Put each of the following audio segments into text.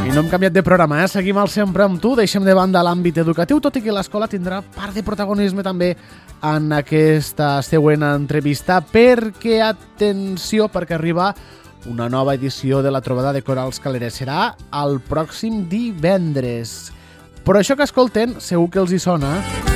I no hem canviat de programa, seguim al Sempre amb tu, deixem de banda l'àmbit educatiu, tot i que l'escola tindrà part de protagonisme també en aquesta següent entrevista, perquè, atenció, perquè arriba una nova edició de la trobada de corals Caleret. Serà el pròxim divendres. Però això que escolten segur que els hi sona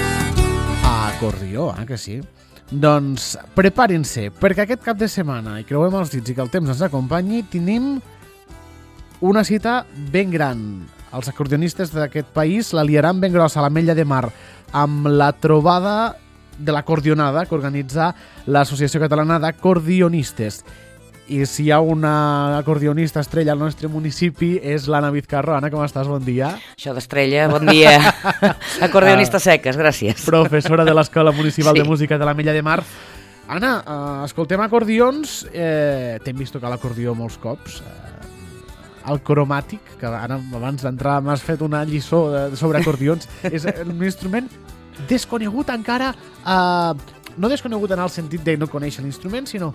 a acordió, que sí? Doncs preparin-se, perquè aquest cap de setmana, i creuem els dits i que el temps ens acompanyi, tenim una cita ben gran. Els acordionistes d'aquest país la liaran ben grossa a l'Ametlla de Mar amb la trobada de l'acordionada que organitza l'Associació Catalana d'Acordionistes. I si hi ha una acordionista estrella al nostre municipi és l'Anna Vizcarro. Anna, com estàs? Bon dia. Això d'estrella, bon dia. Acordionista seques, gràcies. Professora de l'Escola Municipal de Música de l'Ametlla de Mar. Anna, escoltem acordions. T'hem vist tocar l'acordió molts cops. El cromàtic, que ara abans d'entrar m'has fet una lliçó sobre acordions. És un instrument desconegut encara, no desconegut en el sentit de no conèixer l'instrument, sinó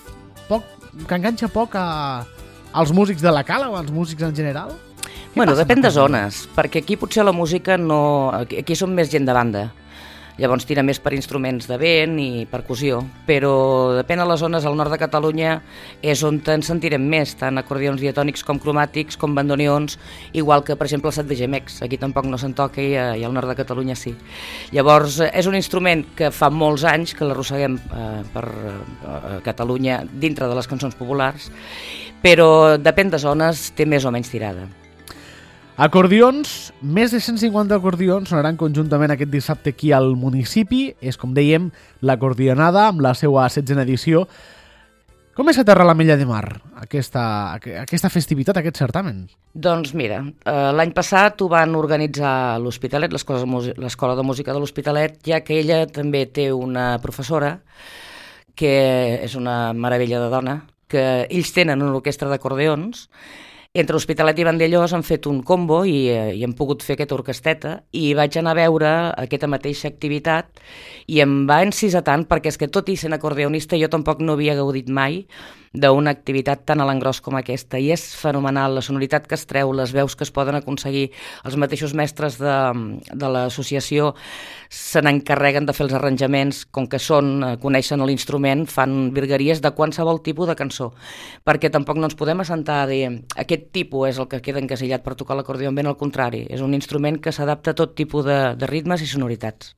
que enganxa poc als músics de la cala o als músics en general? Bueno, depèn de zones, perquè aquí potser la música no... Aquí som més gent de banda, llavors tira més per instruments de vent i percussió, però depèn de les zones. Al nord de Catalunya és on ens sentirem més, tant acordions diatònics com cromàtics, com bandoneons, igual que, per exemple, el set de gemecs. Aquí tampoc no se'n toca i al nord de Catalunya sí. Llavors, és un instrument que fa molts anys que l'arrosseguem per Catalunya dintre de les cançons populars, però depèn de zones, té més o menys tirada. Acordions, més de 150 acordions sonaran conjuntament aquest dissabte aquí al municipi. És, com dèiem, l'acordionada amb la seva 16a edició. Com és aterrar a l'Ametlla de Mar, aquesta festivitat, aquest certamen? Doncs mira, l'any passat ho van organitzar l'Hospitalet, l'Escola de Música de l'Hospitalet, ja que ella també té una professora, que és una meravella de dona, que ells tenen una orquestra d'acordeons. Entre l'Hospitalet i Vandellós han fet un combo i hem pogut fer aquesta orquesteta, i vaig anar a veure aquesta mateixa activitat i em va encisar tant, perquè és que tot i sent acordeonista jo tampoc no havia gaudit mai d'una activitat tan a l'engròs com aquesta, i és fenomenal la sonoritat que es treu, les veus que es poden aconseguir. Els mateixos mestres de l'associació se n'encarreguen de fer els arranjaments, com que coneixen l'instrument, fan virgueries de qualsevol tipus de cançó, perquè tampoc no ens podem assentar a dir aquest tipus és el que queda encasillat per tocar l'acordió. Ben al contrari, és un instrument que s'adapta a tot tipus de ritmes i sonoritats.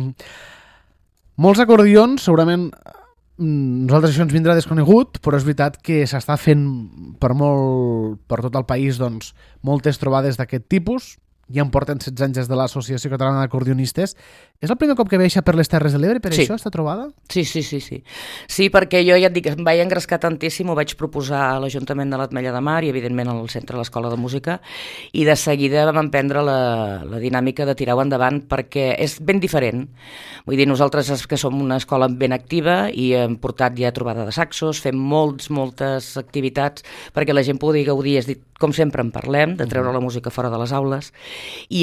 Molts acordions, segurament nosaltres això ens vindrà desconegut, però és veritat que s'està fent per tot el país, doncs, moltes trobades d'aquest tipus. Ja en porten 16 anys des de l'Associació Catalana d'Acordionistes. És el primer cop que veixa per les Terres de l'Ebre, per això, esta trobada? Sí. Sí, perquè jo ja et dic, em vaig engrescar tantíssim, ho vaig proposar a l'Ajuntament de l'Ametlla de Mar i, evidentment, al centre de l'Escola de Música, i de seguida vam emprendre la dinàmica de tirar-ho endavant, perquè és ben diferent. Vull dir, nosaltres que som una escola ben activa i hem portat ja trobada de saxos, fem moltes activitats perquè la gent pugui gaudir. És dir, com sempre en parlem, de treure la música fora de les aules, i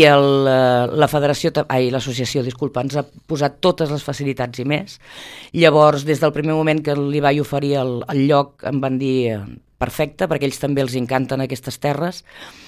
l'associació, ens ha posat totes les facilitats i més. Llavors, des del primer moment que li vaig oferir el lloc, em van dir perfecte, perquè ells també els encanten aquestes terres,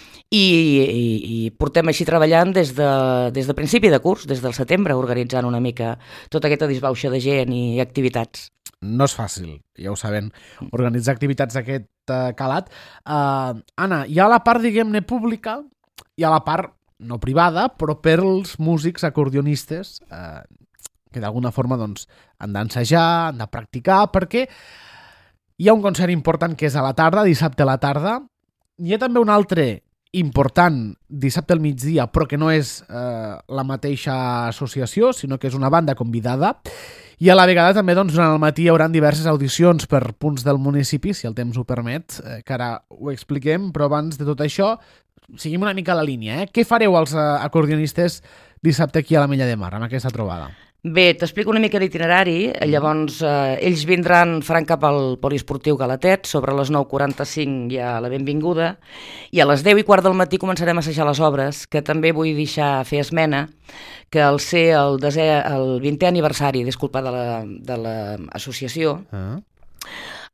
i portem així treballant des de principi de curs, des del setembre, organitzant una mica tota aquesta disbauxa de gent i activitats. No és fàcil, ja ho sabem, organitzar activitats d'aquest calat. Anna, hi ha la part, diguem-ne, pública, hi ha la part no privada, però per als músics acordionistes que d'alguna forma doncs, han d'ensejar, han de practicar, perquè hi ha un concert important que és a la tarda, dissabte a la tarda. Hi ha també un altre important dissabte al migdia, però que no és la mateixa associació, sinó que és una banda convidada. I a la vegada també doncs, durant el matí hi haurà diverses audicions per punts del municipi, si el temps ho permet, que ara ho expliquem, però abans de tot això, seguim una mica la línia. Què fareu els acordionistes dissabte aquí a l'Ametlla de Mar, amb aquesta trobada? Bé, t'explico una mica l'itinerari. Llavors, ells faran cap al poliesportiu Galatet, sobre les 9:45 hi ha la benvinguda, i a les 10:15 del matí començarem a assajar les obres, que també vull fer esmena, que al ser el 20è aniversari, de l'associació,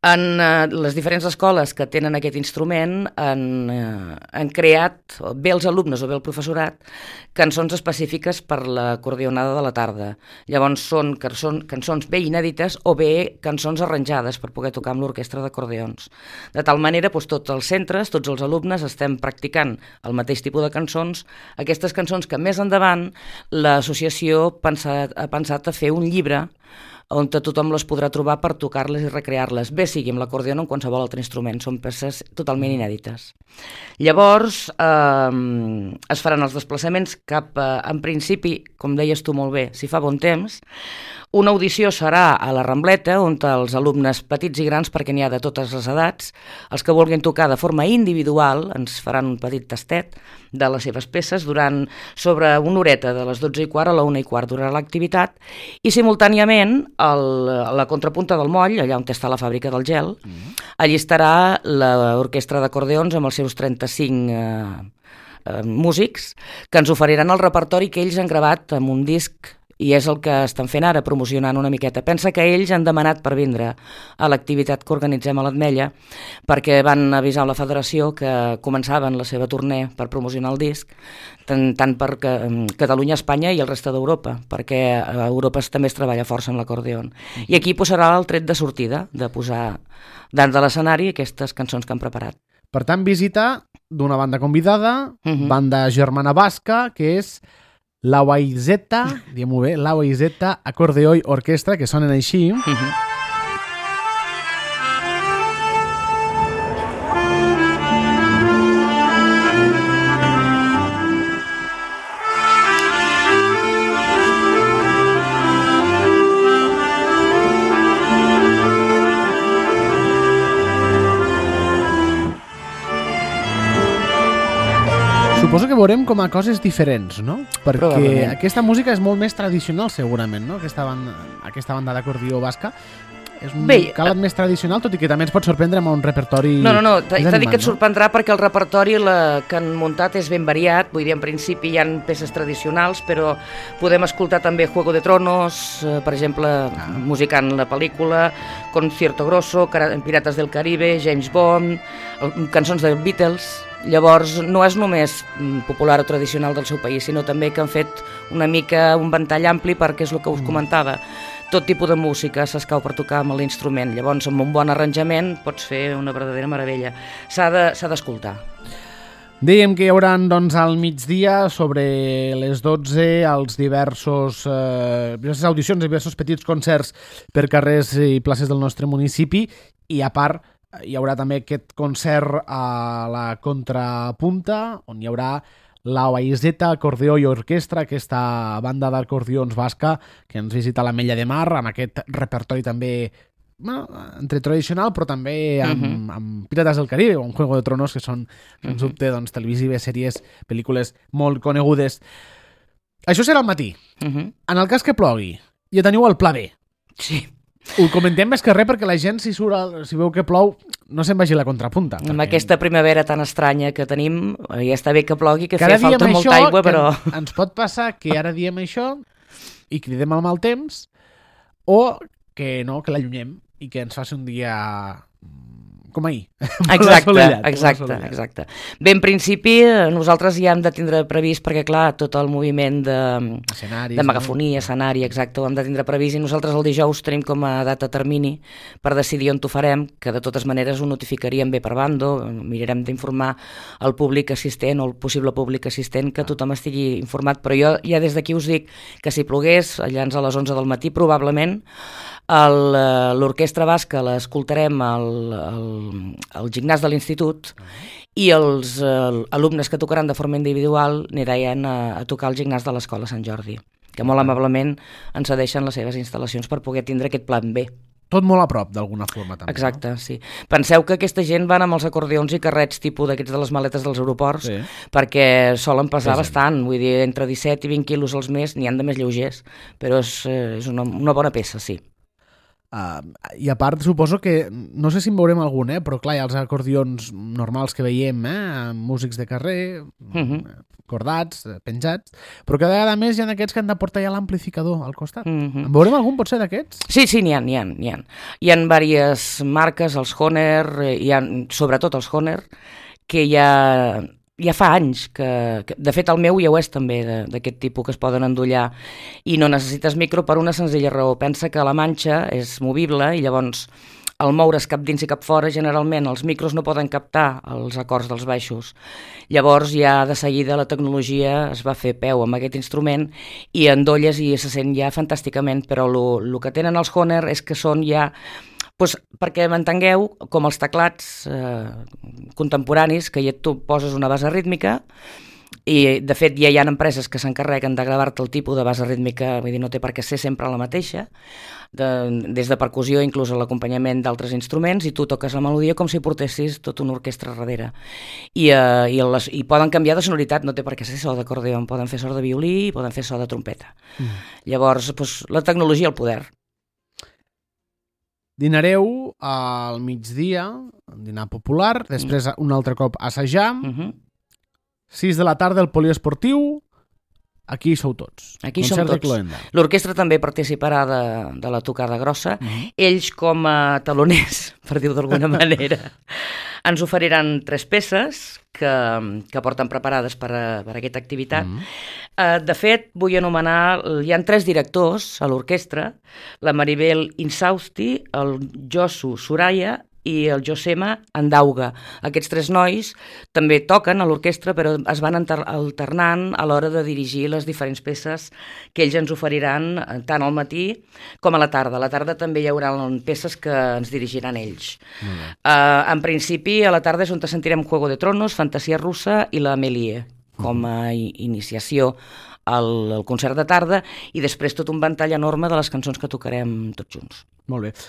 En les diferents escoles que tenen aquest instrument han creat, bé els alumnes o bé el professorat, cançons específiques per l'acordionada de la tarda. Llavors són cançons bé inèdites o bé cançons arranjades per poder tocar amb l'orquestra d'acordions. De tal manera, tots els centres, tots els alumnes estem practicant el mateix tipus de cançons, aquestes cançons que més endavant l'associació ha pensat a fer un llibre on tothom les podrà trobar per tocar-les i recrear-les, bé sigui amb l'acordió o en qualsevol altre instrument, són peces totalment inèdites. Llavors es faran els desplaçaments cap, en principi, com deies tu molt bé, si fa bon temps, una audició serà a la Rambleta, on els alumnes petits i grans, perquè n'hi ha de totes les edats, els que vulguin tocar de forma individual, ens faran un petit tastet de les seves peces sobre una horeta, de les 12:15 a la 1:15 durarà l'activitat, i simultàniament a la contrapunta del moll, allà on està la fàbrica del gel, allí estarà l'orquestra d'acordeons amb els seus 35 músics, que ens oferiran el repertori que ells han gravat amb un disc, i és el que estan fent ara, promocionant una miqueta. Pensa que ells han demanat per vindre a l'activitat que organitzem a l'Ametlla, perquè van avisar a la federació que començaven la seva tournée per promocionar el disc, tant per Catalunya, Espanya i el reste d'Europa, perquè a Europa també es treballa força amb l'acordió. I aquí serà el tret de sortida, de posar dalt de l'escenari aquestes cançons que han preparat. Per tant, visita d'una banda convidada, banda germana basca, que és La Waizeta, diguem-ho bé, La Waizeta Acordeó i Orquestra, que sonen així. Suposo que veurem com a coses diferents, no? Perquè aquesta música és molt més tradicional, segurament, no? Aquesta banda d'acordió basca és un calat més tradicional, tot i que també ens pot sorprendre amb un repertori... No, t'ha dit que et sorprendrà perquè el repertori que han muntat és ben variat, vull dir, en principi hi ha peces tradicionals, però podem escoltar també Juego de Tronos, per exemple, musicant la pel·lícula, Concierto Grosso, Pirates del Caribe, James Bond, cançons de Beatles. Llavors, no és només popular o tradicional del seu país, sinó també que han fet una mica un ventall ampli perquè és el que us comentava. Tot tipus de música s'escau per tocar amb l'instrument. Llavors, amb un bon arranjament pots fer una verdadera meravella. S'ha d'escoltar. Dèiem que hi haurà doncs, al migdia, sobre les 12, els diverses audicions, diversos petits concerts per carrers i places del nostre municipi, i a part hi haurà també aquest concert a la Contrapunta, on hi haurà la Waizeta Acordeó i Orquestra, aquesta banda d'acordions basca que ens visita a l'Ametlla de Mar, amb aquest repertori també entre tradicional, però també amb Pirates del Caribe o amb Juego de Tronos, que són, sens dubte, televisives, sèries, pel·lícules molt conegudes. Això serà al matí. En el cas que plogui, ja teniu el pla B. Sí. Ho comentem més que res perquè la gent, si veu que plou, no se'n vagi a la Contrapunta. Amb aquesta primavera tan estranya que tenim, ja està bé que plogui, que feia falta molta aigua, però... Ens pot passar que ara diem això i cridem al mal temps, o que no, que l'allunyem i que ens faci un dia com ahir. Exacte. Bé, en principi, nosaltres ja hem de tindre previst, perquè clar, tot el moviment de megafonia, escenari, exacte, ho hem de tindre previst, i nosaltres el dijous tenim com a data termini per decidir on ho farem, que de totes maneres ho notificaríem bé per bando, mirarem d'informar el públic assistent o el possible públic assistent, que tothom estigui informat, però jo ja des d'aquí us dic que si plogués, allà a les 11 del matí, probablement l'orquestra basca l'escoltarem al gimnàs de l'institut i els alumnes que tocaran de forma individual aniran a tocar al gimnàs de l'Escola Sant Jordi, que molt amablement ens cedeixen les seves instal·lacions per poder tindre aquest plan B. Tot molt a prop, d'alguna forma, també. Exacte, no? Sí. Penseu que aquesta gent van amb els acordions i carrets tipus d'aquests de les maletes dels aeroports, perquè solen pesar bastant, vull dir, entre 17 i 20 quilos als més, n'hi han de més lleugers, però és una bona peça, sí. I a part, suposo que, no sé si en veurem algun, però clar, hi ha els acordions normals que veiem, músics de carrer, cordats, penjats, però cada vegada més hi ha aquests que han de portar ja l'amplificador al costat. En veurem algun, potser, d'aquests? Sí, n'hi ha. Hi ha diverses marques, els Hohner, sobretot els Hohner, que ja fa anys que... De fet, el meu ja ho és també, d'aquest tipus que es poden endollar, i no necessites micro per una senzilla raó. Pensa que la manxa és movible i llavors al moure's cap dins i cap fora, generalment els micros no poden captar els acords dels baixos. Llavors ja de seguida la tecnologia es va fer peu amb aquest instrument i endolles i se sent ja fantàsticament, però el que tenen els Hohner és que són ja... Doncs perquè m'entengueu, com els teclats contemporanis, que ja tu poses una base rítmica i de fet ja hi ha empreses que s'encarreguen de gravar-te el tipus de base rítmica, vull dir, no té per què ser sempre la mateixa, des de percussió inclús a l'acompanyament d'altres instruments, i tu toques la melodia com si portessis tota una orquestra darrere. I poden canviar de sonoritat, no té per què ser so d'acordeó, poden fer so de violí, poden fer so de trompeta. Llavors, la tecnologia al poder. Dinareu al migdia, dinar popular, després un altre cop assajar, 6 de la tarda al poliesportiu, aquí hi sou tots. Aquí som tots. L'orquestra també participarà de la tocada grossa. Ells, com a taloners, per dir-ho d'alguna manera, ens oferiran 3 peces que porten preparades per aquesta activitat. De fet, vull anomenar... Hi ha 3 directors a l'orquestra, la Maribel Insausti, el Josu Soraya i el Josema Andauga. Aquests 3 nois també toquen a l'orquestra, però es van alternant a l'hora de dirigir les diferents peces que ells ens oferiran tant al matí com a la tarda. A la tarda també hi haurà peces que ens dirigiran ells. En principi, a la tarda és on sentirem Juego de Tronos, Fantasia Russa i la Mélie, com a iniciació al concert de tarda, i després tot un ventall enorme de les cançons que tocarem tots junts. Molt bé.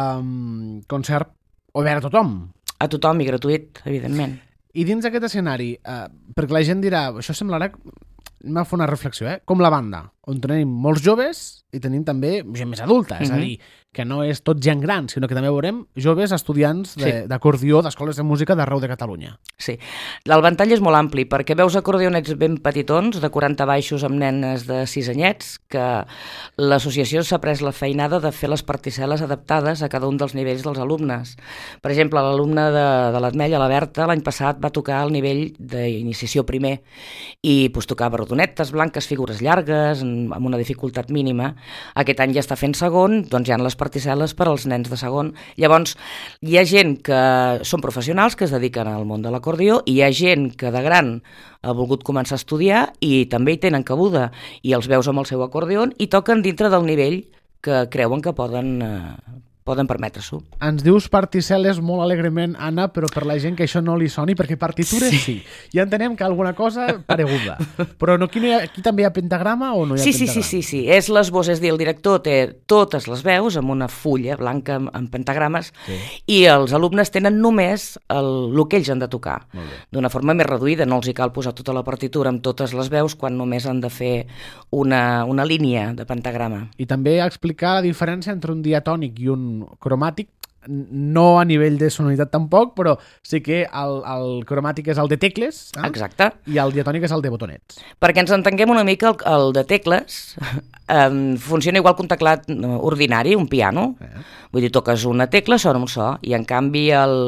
Concert obert a tothom? A tothom i gratuït, evidentment. I dins d'aquest escenari, perquè la gent dirà, això semblarà, em va fer una reflexió, com la banda, on tenim molts joves i tenim també gent més adulta, és a dir, que no és tot gent gran, sinó que també veurem joves estudiants d'acordió d'escoles de música d'arreu de Catalunya. Sí, el ventall és molt ampli, perquè veus acordionets ben petitons, de 40 baixos amb nenes de 6 anyets, que l'associació s'ha pres la feinada de fer les particel·les adaptades a cada un dels nivells dels alumnes. Per exemple, l'alumne de l'Atmella, la Berta, l'any passat va tocar el nivell d'iniciació primer i tocava rodonetes blanques, figures llargues, amb una dificultat mínima. Aquest any ja està fent segon, doncs hi ha les particel·les per als nens de segon. Llavors, hi ha gent que són professionals, que es dediquen al món de l'acordió, i hi ha gent que de gran ha volgut començar a estudiar i també hi tenen cabuda, i els veus amb el seu acordió i toquen dintre del nivell que creuen que poden permetre-s'ho. Ens dius particel·les molt alegrement, Anna, però per la gent que això no li soni, perquè partitures sí. Ja entenem que alguna cosa pareguda. Però aquí també hi ha pentagrama o no hi ha pentagrama? Sí. És l'esbós, és dir, el director té totes les veus amb una fulla blanca amb pentagrames i els alumnes tenen només el que ells han de tocar. D'una forma més reduïda, no els hi cal posar tota la partitura amb totes les veus quan només han de fer una línia de pentagrama. I també explicar la diferència entre un diatònic i un cromàtic, no a nivell de sonoritat tampoc, però sí que el cromàtic és el de tecles. Exacte. I el diatònic és el de botonets. Perquè ens entenguem una mica, el de tecles funciona igual que un teclat ordinari, un piano. Vull dir, toques una tecla, sona un so, i en canvi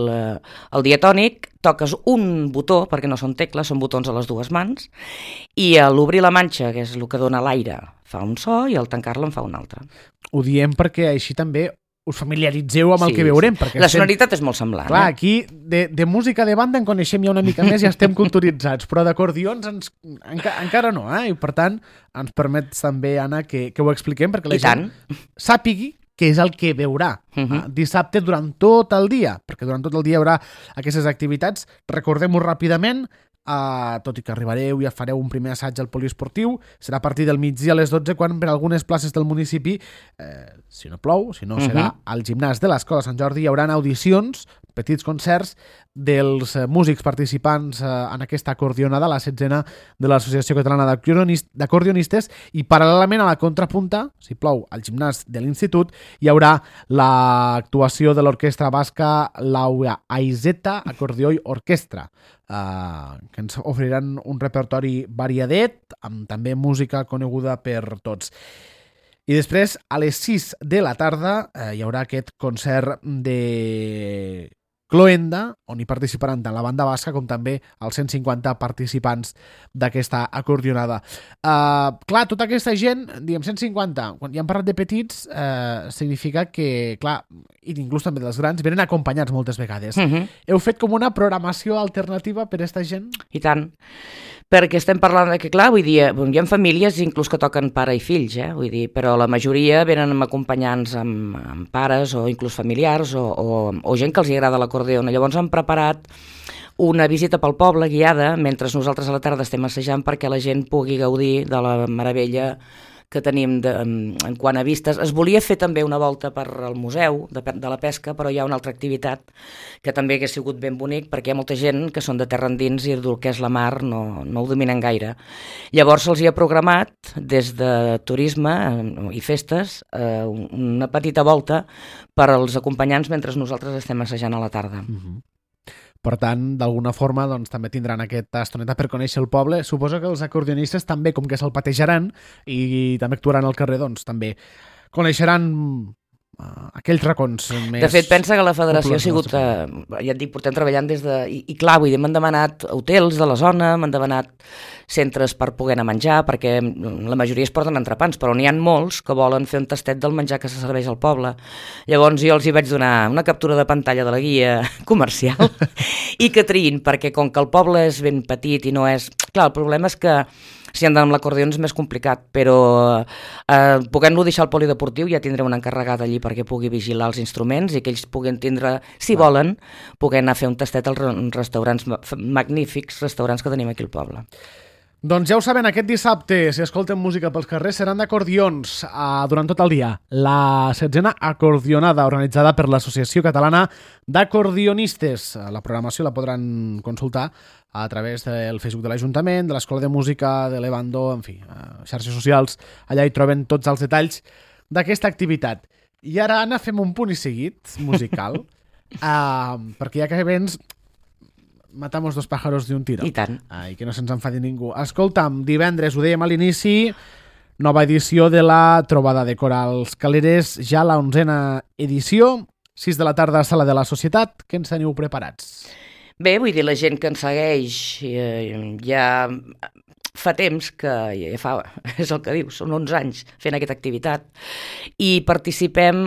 el diatònic toques un botó, perquè no són tecles, són botons a les dues mans, i a l'obrir la manxa, que és el que dona l'aire, fa un so, i al tancar-la en fa un altre. Ho diem perquè així també us familiaritzeu amb el que veurem. La sonoritat és molt semblant. Clar, aquí de música de banda en coneixem ja una mica més i estem culturitzats, però d'acordions encara no, i per tant ens permet també, Anna, que ho expliquem perquè la gent sàpigui què és el que veurà dissabte durant tot el dia, perquè durant tot el dia hi haurà aquestes activitats. Recordem-ho ràpidament, tot i que arribareu i fareu un primer assaig al poliesportiu, serà a partir del migdia a les 12, quan per algunes places del municipi, si no plou, si no serà al gimnàs de l'Escola Sant Jordi, hi haurà audicions petits concerts dels músics participants en aquesta acordionada, la 16a de l'Associació Catalana d'Acordionistes, i paral·lelament a la contrapunta, si plou, al gimnàs de l'Institut, hi haurà l'actuació de l'orquestra basca Laua Aizeta Acordió i Orquestra, que ens oferiran un repertori variadet, amb també música coneguda per tots. I després, a les 6 de la tarda, hi haurà aquest concert de Cloenda, on hi participaran tant la banda basca com també els 150 participants d'aquesta acordionada. Clar, tota aquesta gent, diguem 150, quan ja hem parlat de petits, significa que, clar, i inclús també dels grans, venen acompanyats moltes vegades. Heu fet com una programació alternativa per a aquesta gent? I tant. Perquè estem parlant de que, clar, vull dir, hi ha famílies inclús que toquen pare i fills, vull dir, però la majoria venen amb acompanyants amb pares o inclús familiars o gent que els agrada l'acordeó. Llavors han preparat una visita pel poble guiada mentre nosaltres a la tarda estem assajant perquè la gent pugui gaudir de la meravella que tenim en quant a vistes. Es volia fer també una volta per al museu de la pesca, però hi ha una altra activitat que també hauria sigut ben bonic perquè hi ha molta gent que són de terra endins i del que és la mar no ho dominen gaire. Llavors se'ls hi ha programat des de turisme i festes una petita volta per als acompanyants mentre nosaltres estem assajant a la tarda. Per tant, d'alguna forma, doncs, també tindran aquesta estoneta per conèixer el poble. Suposo que els acordionistes també, com que se'l patejaran i també actuaran al carrer, doncs també coneixeran aquells racons més... De fet, pensa que la federació ha sigut, ja et dic, portem treballant des de... I clar, vull dir, m'han demanat hotels de la zona, m'han demanat centres per poder anar a menjar, perquè la majoria es porten entrepans, però n'hi ha molts que volen fer un tastet del menjar que se serveix al poble. Llavors jo els hi vaig donar una captura de pantalla de la guia comercial i que triïn, perquè com que el poble és ben petit i no és... Clar, el problema és que si han d'anar amb l'acordió és més complicat, però podent-lo deixar al polideportiu ja tindrem un encarregat allí perquè pugui vigilar els instruments i que ells puguin tindre, si volen, poder anar a fer un tastet als restaurants magnífics, restaurants que tenim aquí al poble. Doncs ja ho saben, aquest dissabte, si escolten música pels carrers, seran d'acordions durant tot el dia. La 16a acordionada organitzada per l'Associació Catalana d'Acordionistes. La programació la podran consultar a través del Facebook de l'Ajuntament, de l'Escola de Música, de l'Evando, en fi, xarxes socials. Allà hi troben tots els detalls d'aquesta activitat. I ara, Anna, fem un punt i seguit musical, perquè ja que vens... matamos dos pájaros de un tiro. I tant. I que no se'ns enfadi ningú. Escolta'm, divendres, ho dèiem a l'inici, nova edició de la Trobada de Corals Caleres, ja la 11a edició, 6 de la tarda a Sala de la Societat. Què ens teniu preparats? Bé, vull dir, la gent que ens segueix ja fa temps que ja fa, és el que diu, són 11 anys fent aquesta activitat i participem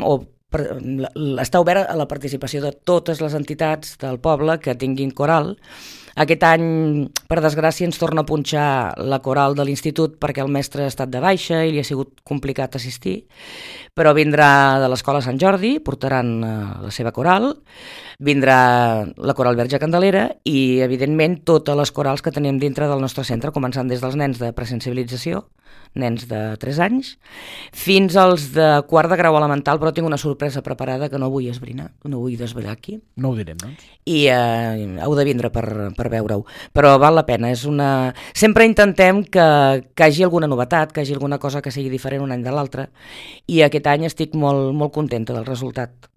està obert a la participació de totes les entitats del poble que tinguin coral. Aquest any, per desgràcia, ens torna a punxar la coral de l'institut perquè el mestre ha estat de baixa i li ha sigut complicat assistir, però vindrà de l'Escola Sant Jordi, portaran la seva coral, vindrà la coral Verge Candelera i, evidentment, totes les corals que tenim dintre del nostre centre, començant des dels nens de presensibilització, nens de 3 anys, fins als de quart de grau elemental, però tinc una sorpresa preparada que no vull esbrinar, que no vull desvetllar aquí. No ho direm, doncs. I heu de vindre per veure-ho. Però val la pena, és una... Sempre intentem que hi hagi alguna novetat, que hi hagi alguna cosa que sigui diferent un any de l'altre, i aquest any estic molt, molt contenta del resultat.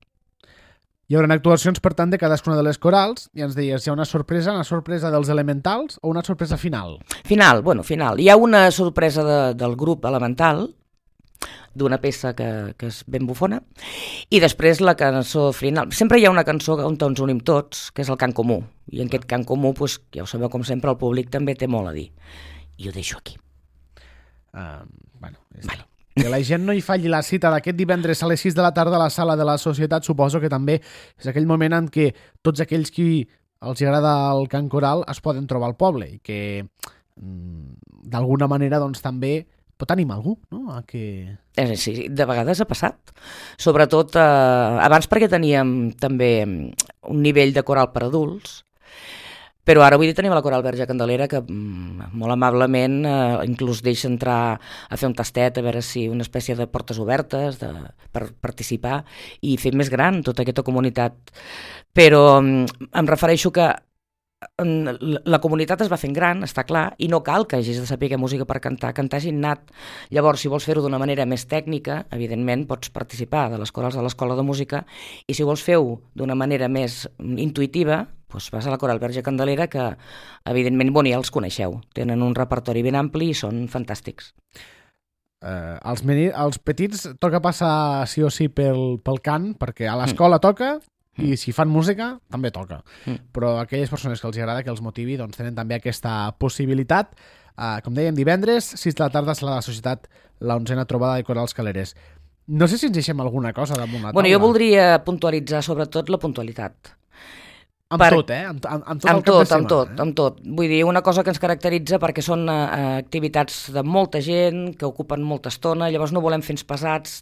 Hi haurà actuacions, per tant, de cadascuna de les corals, i ens deies, hi ha una sorpresa dels elementals o una sorpresa final? Final. Hi ha una sorpresa del grup elemental, d'una peça que és ben bufona, i després la cançó final. Sempre hi ha una cançó on ens unim tots, que és el cant comú, i en aquest cant comú, doncs, ja ho sabeu com sempre, el públic també té molt a dir. I ho deixo aquí. Vale. Que la gent no hi falli la cita d'aquest divendres a les 6 de la tarda a la Sala de la Societat, suposo que també és aquell moment en què tots aquells qui els agrada el cant coral es poden trobar al poble i que d'alguna manera doncs també pot animar algú, no? A que... Sí, de vegades ha passat. Sobretot abans perquè teníem també un nivell de coral per adults, Però ara avui tenim la Coral Verge Candelera que molt amablement inclús deixa entrar a fer un tastet, a veure si una espècie de portes obertes per participar i fer més gran tota aquesta comunitat. Però em refereixo que la comunitat es va fent gran, està clar, i no cal que hagis de saber música per cantar és innat. Llavors, si vols fer-ho d'una manera més tècnica, evidentment pots participar de les corals de l'Escola de Música, i si vols fer-ho d'una manera més intuïtiva, doncs vas a la Coral Verge Candelera, que evidentment, ja els coneixeu, tenen un repertori ben ampli i són fantàstics. Els petits toca passar sí o sí pel cant, perquè a l'escola toca, i si fan música, també toca. Però a aquelles persones que els agrada, que els motivi, doncs tenen també aquesta possibilitat. Com dèiem, divendres, 6 de la tarda, a la Societat, la 11a trobada de Corals Caleres. No sé si ens deixem alguna cosa damunt la taula. Jo voldria puntualitzar sobretot la puntualitat. Amb tot, eh? Amb tot el cap de setmana. Amb tot. Vull dir, una cosa que ens caracteritza perquè són activitats de molta gent, que ocupen molta estona, llavors no volem fer pesats,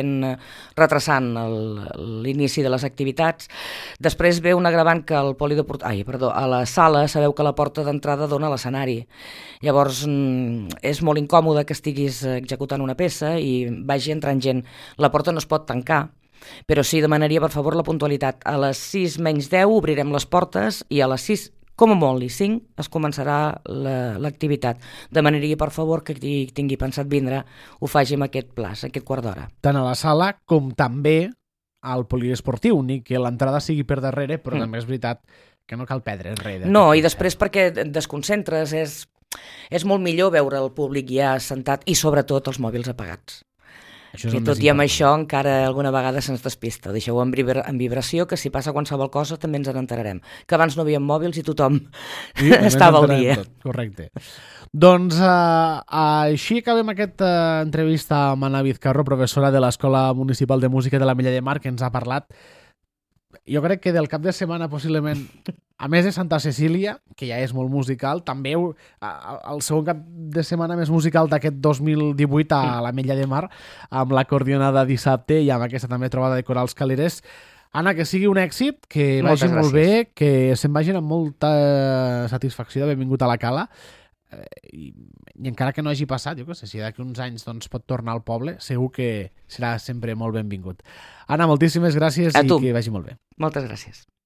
retrasant l'inici de les activitats. Després ve un agravant que a la sala sabeu que la porta d'entrada dona a l'escenari. Llavors és molt incòmode que estiguis executant una peça i vagi entrant gent. La porta no es pot tancar, però sí demanaria per favor la puntualitat. A les 6 menys 10 obrirem les portes i a les 6, com a molt, i 5 es començarà l'activitat. Demanaria per favor que qui tingui pensat vindre ho faci amb aquest plaç, aquest quart d'hora. Tant a la sala com també al poliesportiu, ni que l'entrada sigui per darrere, però també és veritat que no cal perdre res. No, i després perquè desconcentres, és molt millor veure el públic ja sentat i sobretot els mòbils apagats. I tot i amb això encara alguna vegada se'ns despista. Deixeu-ho en vibració, que si passa qualsevol cosa també ens n'enterarem. Que abans no havíem mòbils i tothom estava al dia. Correcte. Doncs així acabem aquesta entrevista amb Anna Vizcarro, professora de l'Escola Municipal de Música de l'Ametlla de Mar, que ens ha parlat, jo crec que del cap de setmana possiblement, a més de Santa Cecília, que ja és molt musical, també el segon cap de setmana més musical d'aquest 2018 a l'Ametlla de Mar, amb l'acordeonada dissabte i amb aquesta també trobada de Corals Caleres. Anna, que sigui un èxit, que vagi molt bé, que se'n vagin amb molta satisfacció d'haver vingut a la Cala, i encara que no hagi passat, jo què sé, si d'aquí uns anys pot tornar al poble, segur que serà sempre molt benvingut. Anna, moltíssimes gràcies i que vagi molt bé. Moltes gràcies.